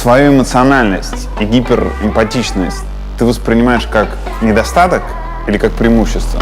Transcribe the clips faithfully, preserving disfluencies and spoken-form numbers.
Свою эмоциональность и гиперэмпатичность ты воспринимаешь как недостаток или как преимущество?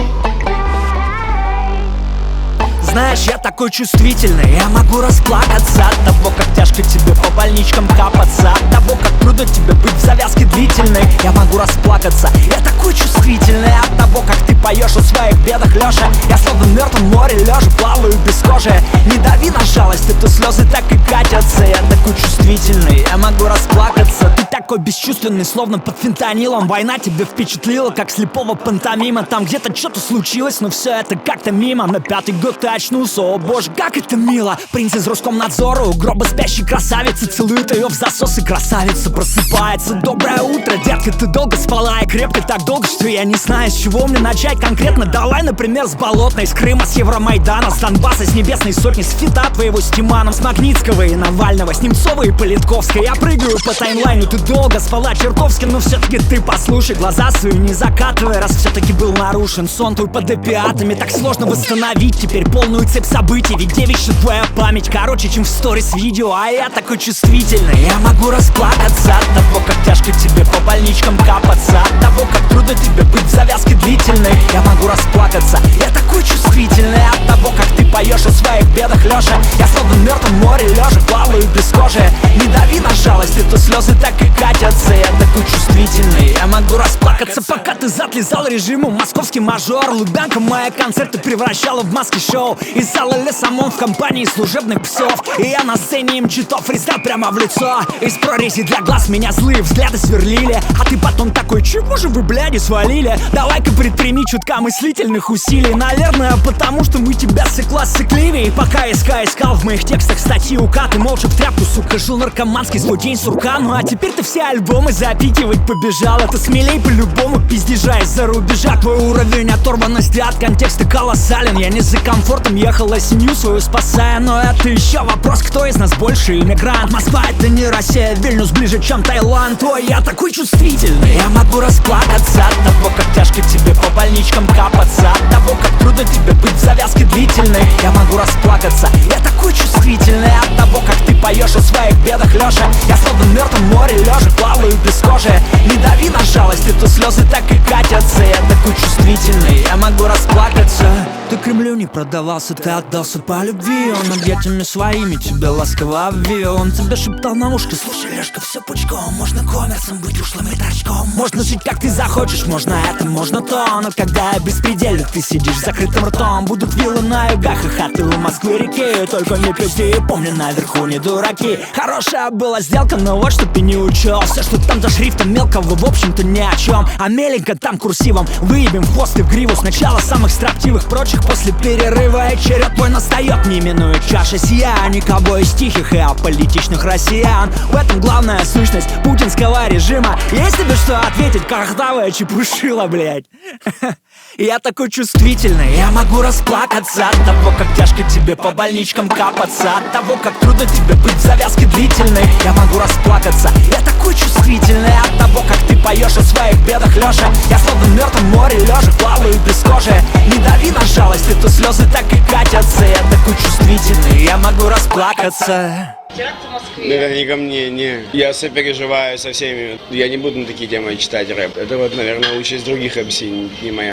Знаешь, я такой чувствительный, я могу расплакаться от того, как тяжко тебе по больничкам капаться, от того, как трудно тебе быть в завязке длительной. Я могу расплакаться, я такой чувствительный от того, как ты поешь о своих бедах, Лёша. Я словно в мертвом море лежа, плаваю без кожи. Не дави на жалость, это слезы так и катятся. Я такой чувствительный, я могу расплакаться. Ты такой бесчувственный, словно под фентанилом. Война тебя впечатлила, как слепого пантомима. Там где-то что-то случилось, но все это как-то мимо. На пятый год ты очнулся, о боже, как это мило. Принц из Роскомнадзора у гроба спящей красавицы целует ее в засос, и красавица просыпается. Доброе утро, детка, ты долго спала и крепко так долго, что я не знаю, с чего мне начать конкретно. Давай, например, с Болотной, с Крыма, с Евромайдана, с Донбасса, с Небесной Сотни, с фита твоего с Тиманом, с Магнитского и Навального, с Немцова и Политковской. Я прыгаю по таймлайну, ты долго спала, Черковский, но все-таки ты послушай, глаза свои не закатывай, раз все-таки был нарушен сон твой под опиатами. Так сложно восстановить теперь полную цепь событий, ведь девичья твоя память короче, чем в сторис видео. А я такой чувствительный, я могу расплакаться от того, как тяжко тебе по больничкам капаться, от того, как трудно тебе быть в завязке длительной. Я могу расплакаться, я такой чувствительный от того, как ты поешь о своих бедах, Лёша. Я словно в мертвом море лежа, плаваю без кожи. Не дави на жалость, это слезы так и катятся. Я такой чувствительный, я могу расплакаться, пока ты затлизал режиму. Московский мажор, Лубянка мои концерты превращала в маски-шоу. Из зала Лесомон в компании служебных псов. И я на сцене им читов фристайл прямо в лицо. Из прорези для глаз меня злые взгляды сверлили. А ты потом такой, чего же вы, бляди, свалили? Давай-ка предприми чутка мыслительных усилий. Наверное, потому что мы тебя сыкла сыкливее. И пока СК искал в моих текстах статьи ука, ты молча в тряпку, сука, жил наркоманский свой день сурка. Ну а теперь ты все альбомы запикивать побежал. Это смелей по-любому пиздежа из-за рубежа. Твой уровень оторванности от контекста колоссален. Я не за комфортом ехала семью свою спасая, но это еще вопрос, кто из нас больше иммигрант. Москва это не Россия, Вильнюс ближе, чем Таиланд. Ой, я такой чувствительный, я могу расплакаться от того, как тяжко тебе по больничкам капаться, от того, как трудно тебе быть в завязке длительной. Я могу расплакаться, я такой чувствительный от того, как ты поешь о своих бедах, Лёша. Я словно в мертвом море лежа, плаваю без кожи. Не дави на жалость, это слезы так и катятся. Я такой чувствительный, я могу расплакаться. Ты Кремлю не продавался, ты отдался по любви. Он над детьми своими тебя ласково обвил. Он тебе шептал на ушко, слушай, Лешка, все пучком. Можно коммерсом быть ушлым и торчком. Можно жить как ты захочешь, можно это, можно то. Но когда я беспредельно, ты сидишь с закрытым ртом. Будут виллы на югах и хаты у Москвы реки. Только не пизди, помни, наверху не дураки. Хорошая была сделка, но вот что ты не учел. Все, что там за шрифтом мелкого, в общем-то ни о чем. А меленько там курсивом выебем в хвост и в гриву. Сначала самых строптивых, прочих после перерыва. И черед твой настает, не минует чаша сия. Никого из тихих и аполитичных россиян. В этом главная сущность путинского режима. Есть тебе что ответить, картавая чепушила, блядь? Я такой чувствительный, я могу расплакаться от того, как тяжко тебе по больничкам капаться, от того, как трудно тебе быть в завязке длительной. Я могу расплакаться, я такой чувствительный от того, как ты поешь о своих бедах, Лёша. Я словно в мертвом море лежа, плаваю без кожи. Не дави на жалость, это слезы так и катятся. Я такой чувствительный, я могу расплакаться. Это не ко мне, не. Я сопереживаю со всеми. Я не буду на такие темы читать рэп. Это вот, наверное, участь других эм си, не моя.